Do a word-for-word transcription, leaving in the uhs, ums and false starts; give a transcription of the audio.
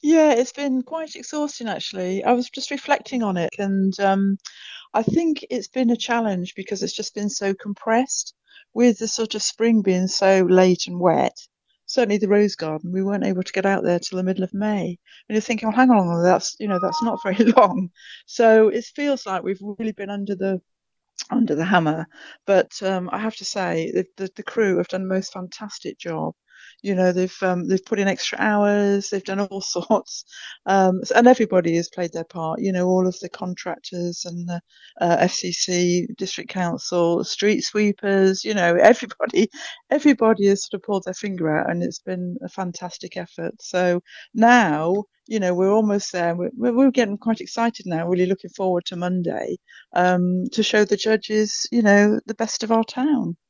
Yeah, it's been quite exhausting actually. I was just reflecting on it, and um, I think it's been a challenge because it's just been so compressed with the sort of spring being so late and wet. Certainly the rose garden, we weren't able to get out there till the middle of May. And you're thinking, well, hang on, that's you know that's not very long. So it feels like we've really been under the under the hammer. But um, I have to say, the, the, the crew have done the most fantastic job. You know, they've um, they've put in extra hours, they've done all sorts, um, and everybody has played their part. You know, all of the contractors and the uh, F C C, district council, street sweepers. You know, everybody, everybody has sort of pulled their finger out, and it's been a fantastic effort. So now, you know, we're almost there. We're, we're getting quite excited now. Really looking forward to Monday um, to show the judges, you know, the best of our town.